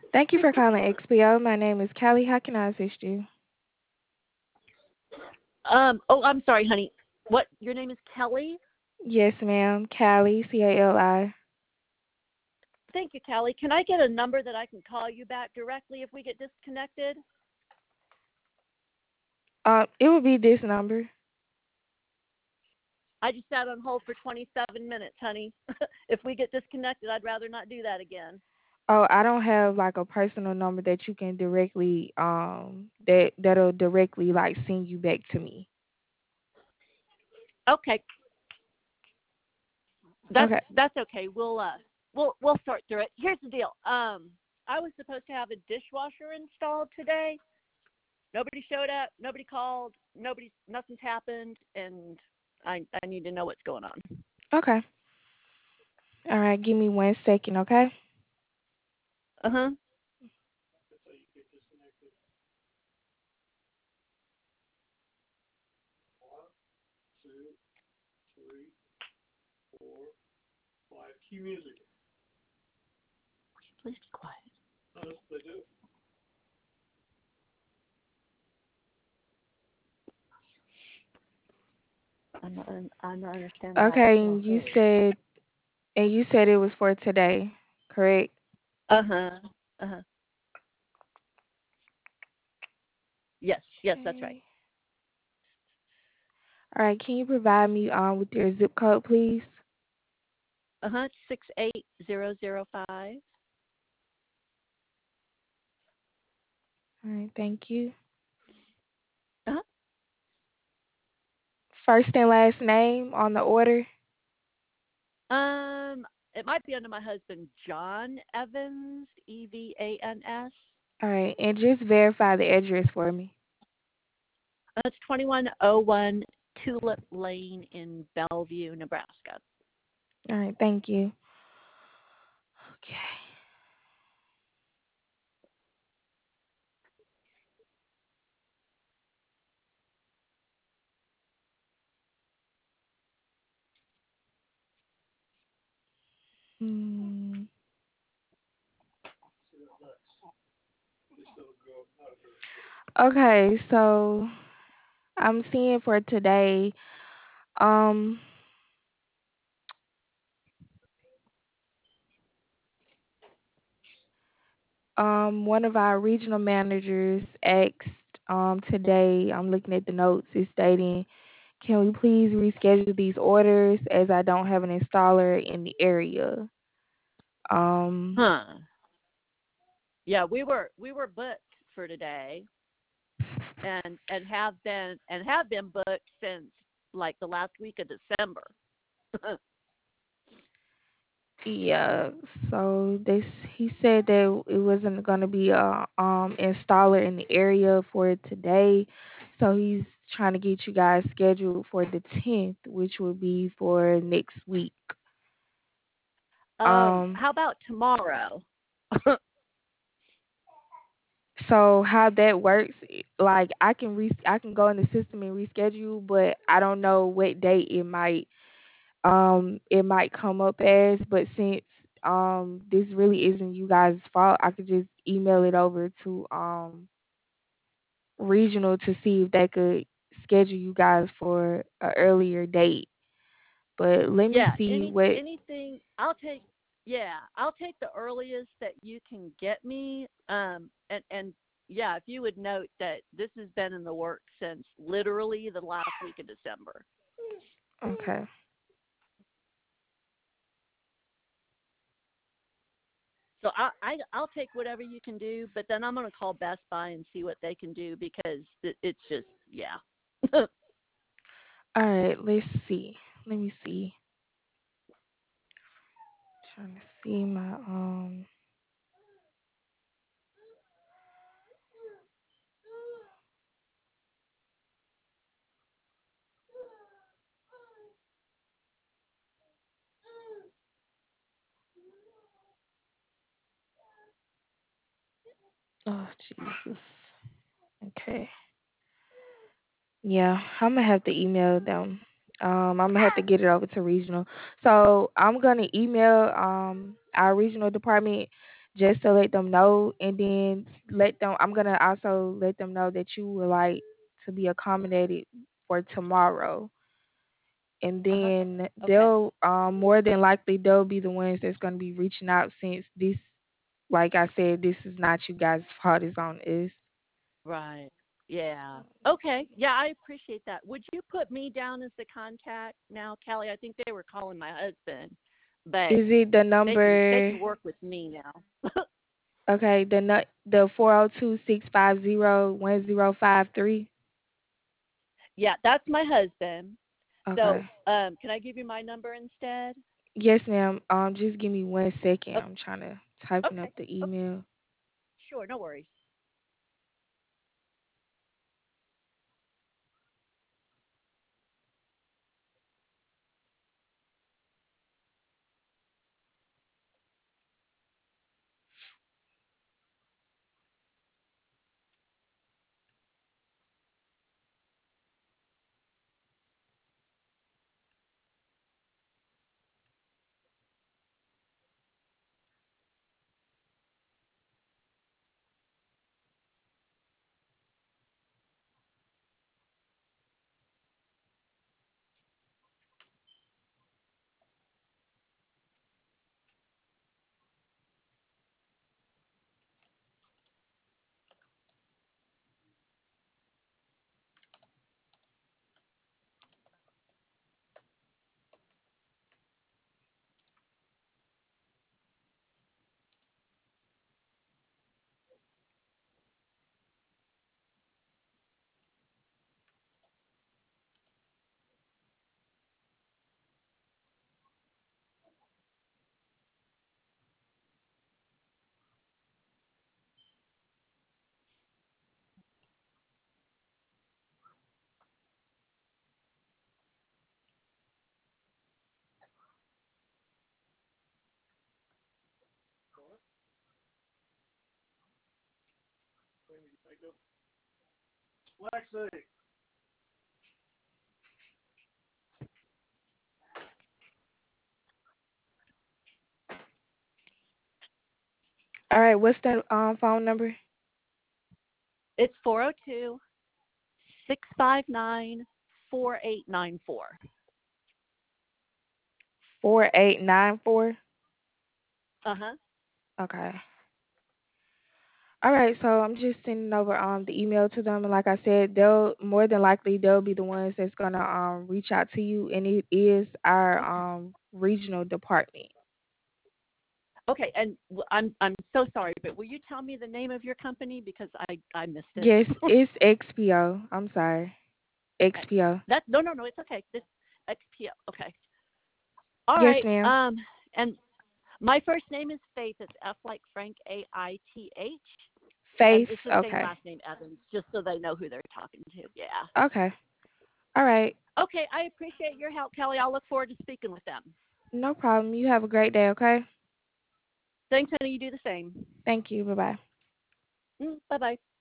Thank you for calling XPO. My name is Callie. How can I assist you? Oh, I'm sorry, honey. What? Your name is Kelly? Yes, ma'am. Callie, Cali. Thank you, Kelly. Can I get a number that I can call you back directly if we get disconnected? It would be this number. I just sat on hold for 27 minutes, honey. If we get disconnected, I'd rather not do that again. Oh, I don't have like a personal number that you can directly that'll directly like send you back to me. Okay, that's Okay. that's okay. We'll sort through it. Here's the deal. I was supposed to have a dishwasher installed today. Nobody showed up. Nobody called. Nothing's happened, and I need to know what's going on. Okay. All right. Give me 1 second. Okay. Uh huh. Please be quiet. I'm not understanding why it's Okay. not And you heard. said it was for today, correct? Uh huh. Uh huh. Yes, that's right. Okay. All right. Can you provide me with your zip code, please? 68005. All right. Thank you. Uh-huh. First and last name on the order. It might be under my husband, John Evans, Evans. All right. And just verify the address for me. It's 2101 Tulip Lane in Bellevue, Nebraska. All right. Thank you. Okay. Hmm. Okay, so I'm seeing for today, um, one of our regional managers asked, today, I'm looking at the notes, it's stating, can we please reschedule these orders as I don't have an installer in the area? Um, Huh. Yeah, we were booked for today and have been booked since like the last week of December. yeah, so he said that it wasn't gonna be a installer in the area for today, so he's trying to get you guys scheduled for the 10th, which will be for next week. Um, How about tomorrow? so how that works, like I can go in the system and reschedule, but I don't know what date it might come up as, but since this really isn't you guys' fault, I could just email it over to regional to see if they could schedule you guys for an earlier date. But let me Yeah, see what. anything I'll take the earliest that you can get me. And yeah, if you would note that this has been in the works since literally the last week of December. Okay. So I'll take whatever you can do, but then I'm gonna call Best Buy and see what they can do because it's just yeah. All right. Let's see. Let me see. Trying to see my Oh Jesus. Okay. Yeah, I'm gonna have to email them. I'm gonna have to get it over to regional. So I'm gonna email our regional department just to let them know, and then let them. I'm gonna also let them know that you would like to be accommodated for tomorrow, and Uh huh. then Okay. they'll more than likely they'll be the ones that's gonna be reaching out since this, like I said, this is not you guys' fault. It's on us. Right. Yeah. Okay. Yeah, I appreciate that. Would you put me down as the contact now, Callie? I think they were calling my husband, but Is it the they can number? work with me now. Okay, the 402-650-1053. Yeah, that's my husband. So, Okay. can I give you my number instead? Yes, ma'am. Just give me 1 second. Oh, I'm trying to typing up okay. the Oh, email. sure, no worries. All right, what's that phone number? It's 402-659-4894. 4894. Uh huh. Okay. All right, so I'm just sending over the email to them, and like I said, they'll more than likely they'll be the ones that's gonna reach out to you, and it is our Okay. regional department. Okay, and I'm so sorry, but will you tell me the name of your company because I missed it. Yes, it's XPO. I'm sorry, XPO. That no, it's okay. This XPO. Okay. All Yes, right. ma'am. And my first name is Faith. It's F like Frank, AITH, and Faith. it's the same Okay. last name Evans, just so they know who they're talking to. Yeah. Okay. All right. Okay, I appreciate your help, Kelly. I'll look forward to speaking with them. No problem. You have a great day. Okay. Thanks, honey. You do the same. Thank you. Bye bye. Bye bye.